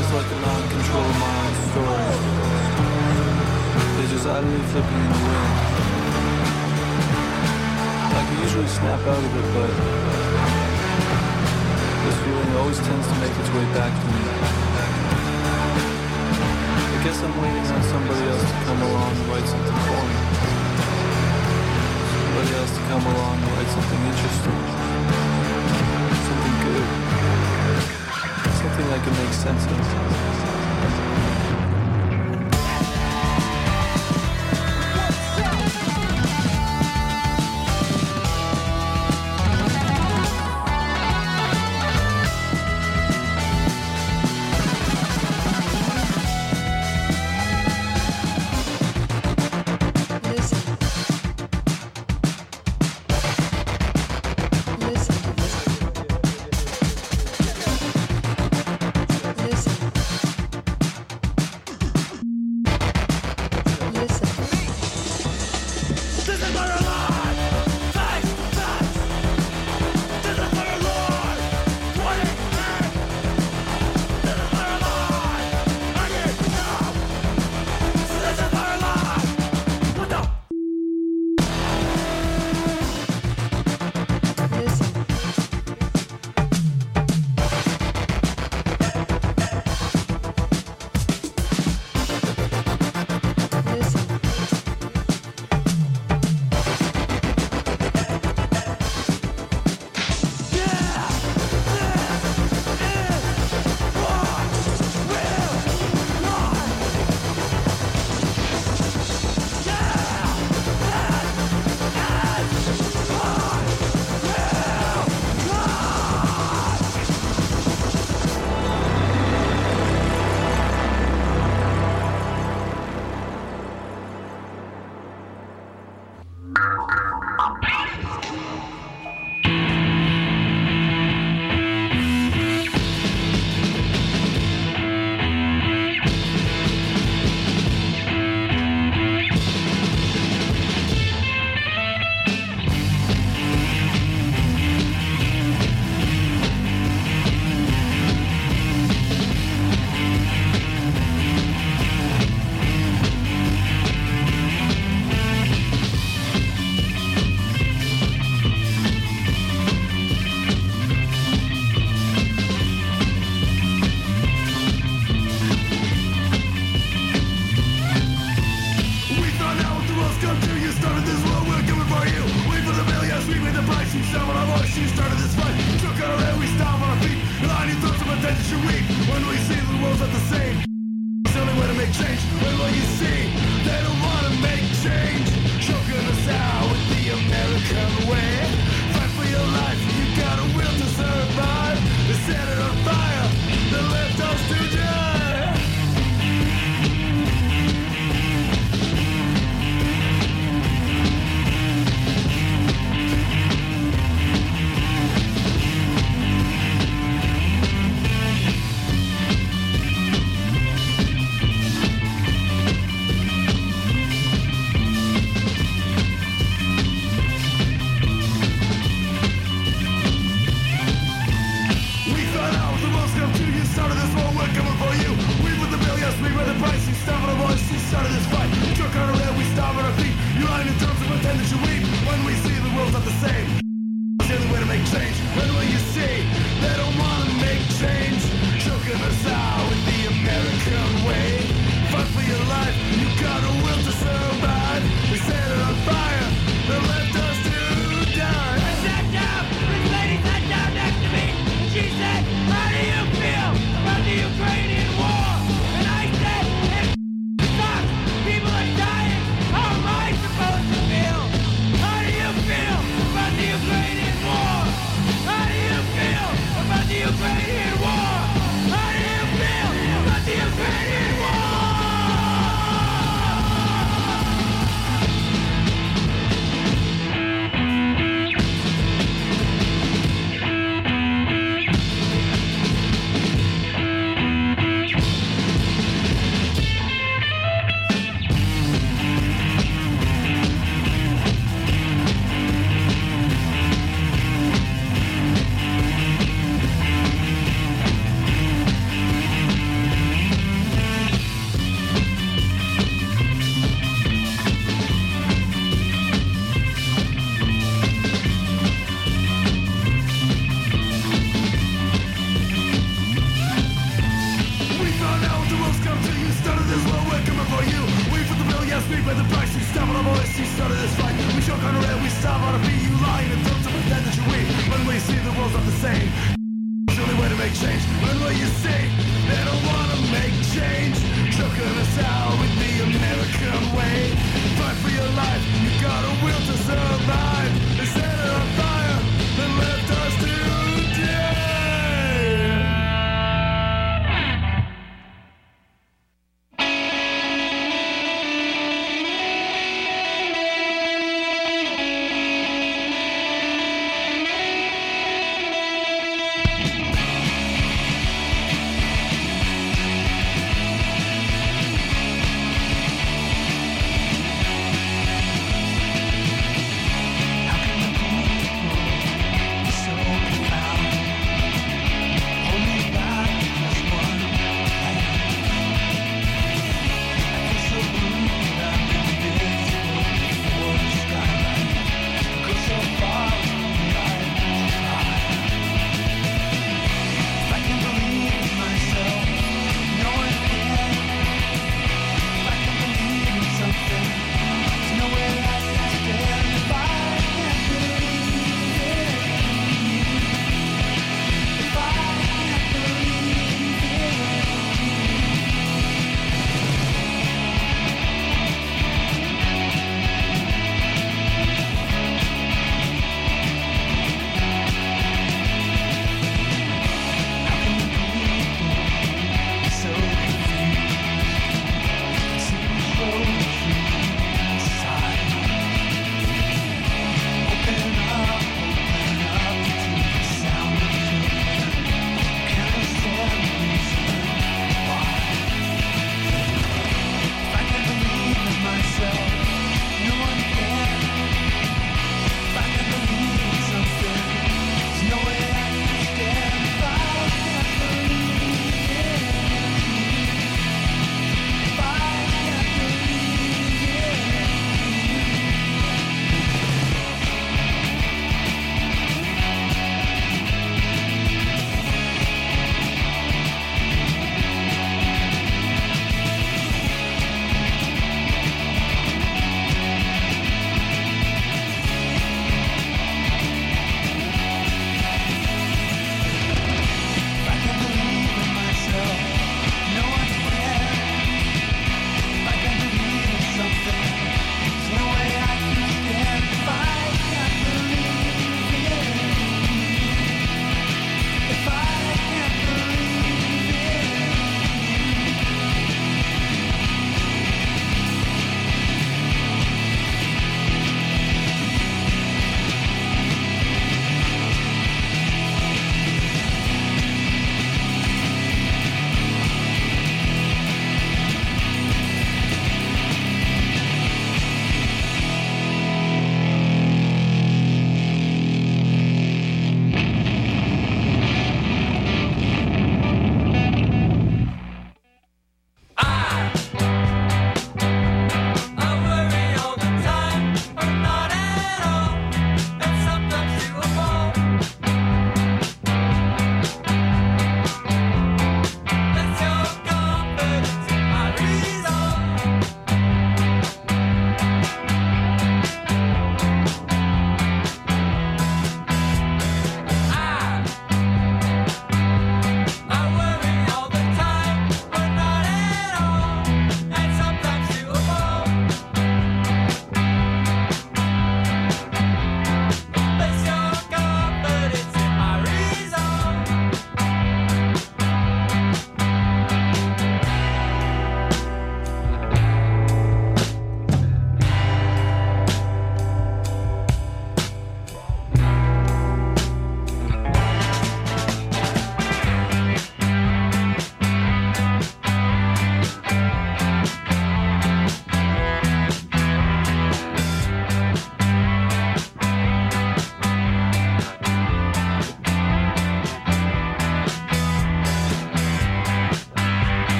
just like a non-controlled mind story. They're just idly flipping in the wind. I can usually snap out of it, but this feeling always tends to make its way back to me. I guess I'm waiting on somebody else to come along and write something for me. Somebody else to come along and write something interesting. Something good. Something I can make sense of. Ukrainian war, and I said, it sucks. make change. When will you see they don't wanna make change? Choking us out with the American way. Fight for your life, you got a will to survive. They set it on fire, then left us today.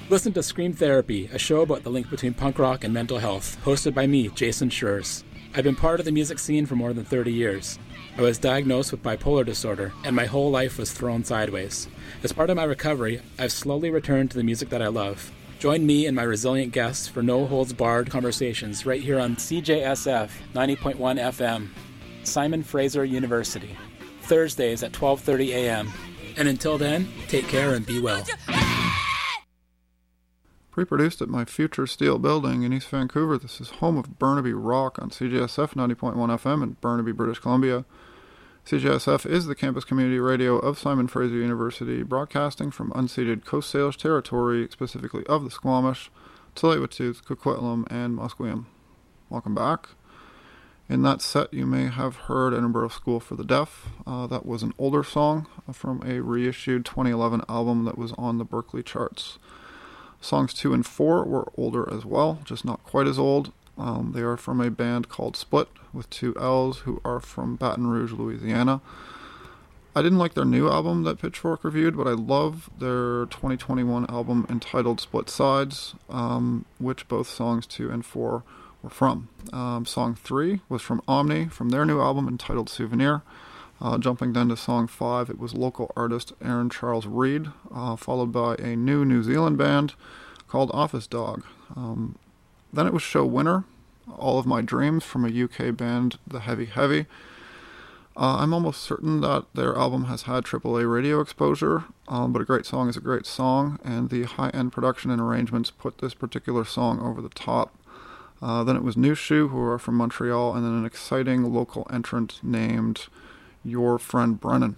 Listen to Scream Therapy, a show about the link between punk rock and mental health, hosted by me, Jason Schurz. I've been part of the music scene for more than 30 years. I was diagnosed with bipolar disorder, and my whole life was thrown sideways. As part of my recovery, I've slowly returned to the music that I love. Join me and my resilient guests for no-holds-barred conversations right here on CJSF 90.1 FM, Simon Fraser University, Thursdays at 12:30 a.m. And until then, take care and be well. Pre-produced at my Future Steel building in East Vancouver, this is home of Burnaby Rock on CJSF 90.1 FM in Burnaby, British Columbia. CJSF is the campus community radio of Simon Fraser University, broadcasting from unceded Coast Salish territory, specifically of the Squamish, Tsleil-Waututh, Coquitlam, and Musqueam. Welcome back. In that set, you may have heard Edinburgh School for the Deaf. That was an older song from a reissued 2011 album that was on the Berkeley charts. Songs 2 and 4 were older as well, just not quite as old. They are from a band called Split, with 2 L's, who are from Baton Rouge, Louisiana. I didn't like their new album that Pitchfork reviewed, but I love their 2021 album entitled Split Sides, which both songs 2 and 4 were from. Song 3 was from Omni, from their new album entitled Souvenir. Jumping then to song 5, it was local artist Aaron Charles Reid, followed by a New Zealand band called Office Dog. Then it was Show Winner, All of My Dreams, from a UK band, The Heavy Heavy. I'm almost certain that their album has had AAA radio exposure, but a great song is a great song, and the high-end production and arrangements put this particular song over the top. Then it was New Shoe, who are from Montreal, and then an exciting local entrant named Your Friend Brennan.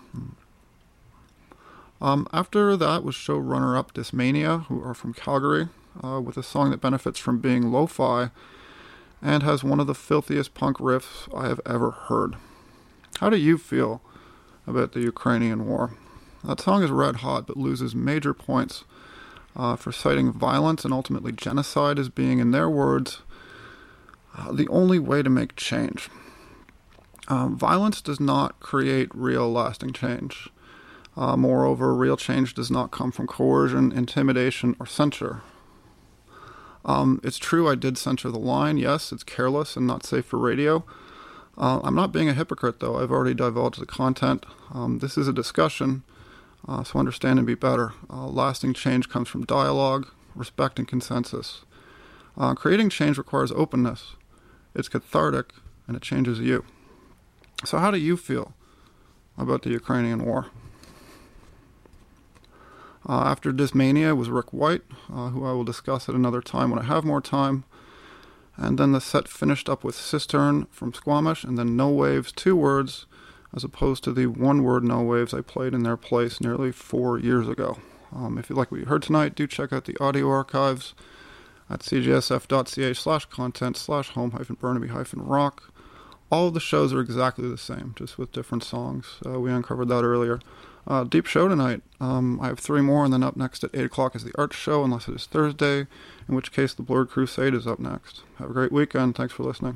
After that was show runner-up Dismania, who are from Calgary, with a song that benefits from being lo-fi and has one of the filthiest punk riffs I have ever heard. How do you feel about the Ukrainian war? That song is red hot, but loses major points for citing violence and ultimately genocide as being, in their words, the only way to make change. Violence does not create real lasting change. Moreover, real change does not come from coercion, intimidation, or censure. It's true I did censor the line. Yes, it's careless and not safe for radio. I'm not being a hypocrite, though. I've already divulged the content. This is a discussion, so understand and be better. Lasting change comes from dialogue, respect, and consensus. Creating change requires openness. It's cathartic, and it changes you. So how do you feel about the Ukrainian war? After Dismania was Rick White, who I will discuss at another time when I have more time. And then the set finished up with Cistern from Squamish, and then No Waves, 2 words, as opposed to the 1-word No Waves I played in their place nearly 4 years ago. If you like what you heard tonight, do check out the audio archives at cjsf.ca/content/home-burnaby-rock. All of the shows are exactly the same, just with different songs. We uncovered that earlier. Deep show tonight. I have 3 more, and then up next at 8 o'clock is the Arts Show, unless it is Thursday, in which case the Blurred Crusade is up next. Have a great weekend. Thanks for listening.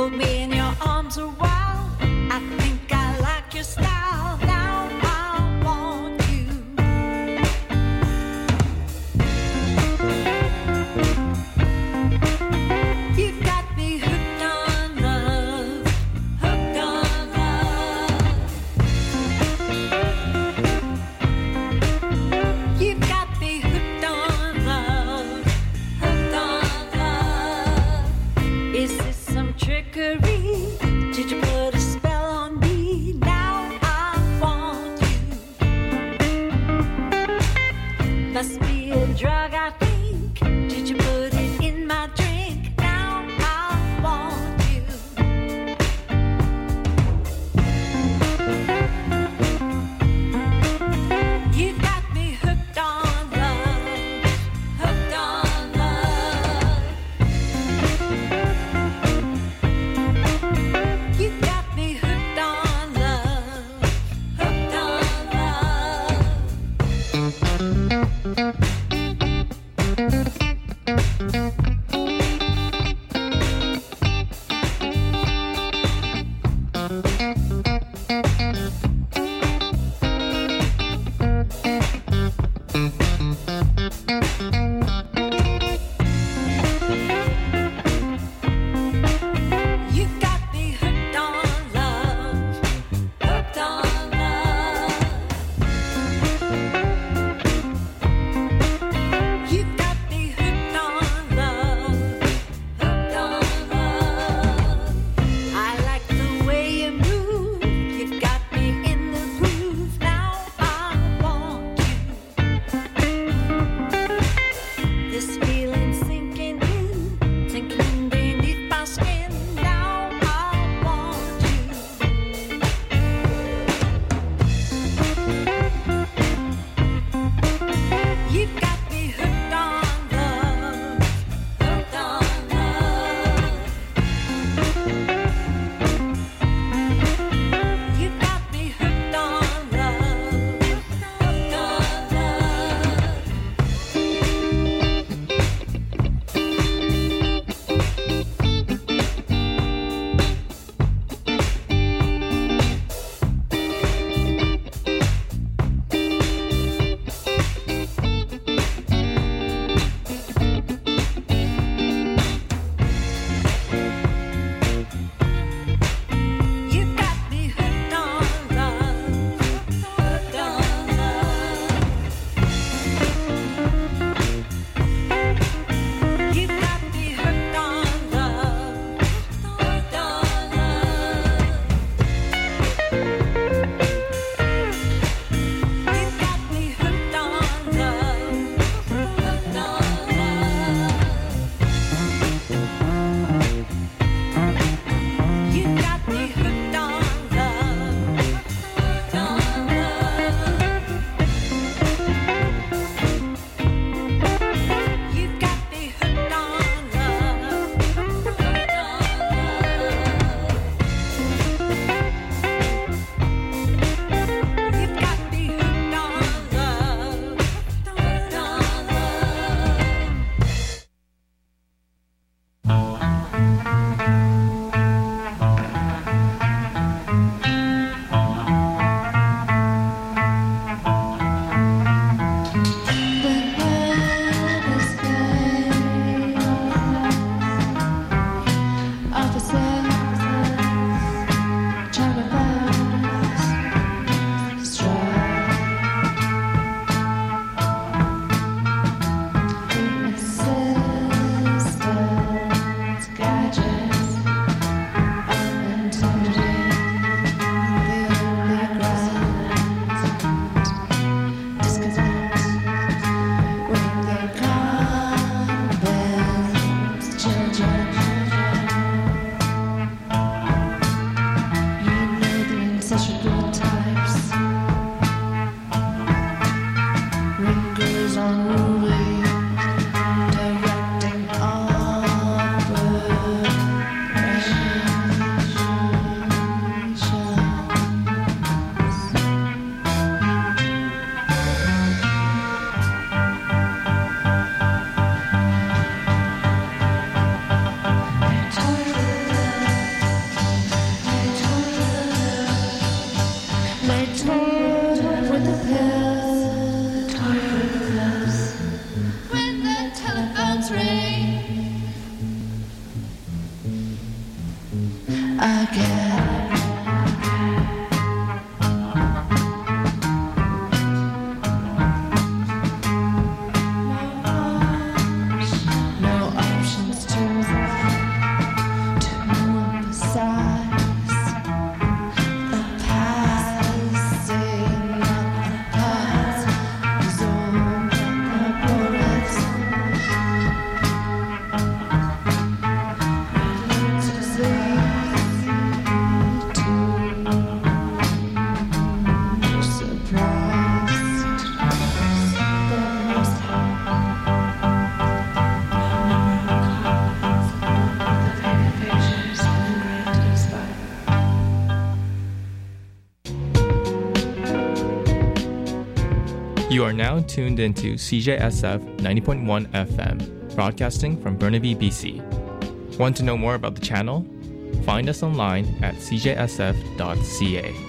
hold me in your arms a while. I think I like your style. Now I want you. You got me hooked on love, hooked on love. You got me hooked on love, hooked on love. Is this some trickery? Did you put a spell on me? Now I want you. Must be a drug, I think. Did you put it in my drink? Now I want you. You got me hooked on love, hooked on love. You are now tuned into CJSF 90.1 FM, broadcasting from Burnaby, BC. Want to know more about the channel? Find us online at cjsf.ca.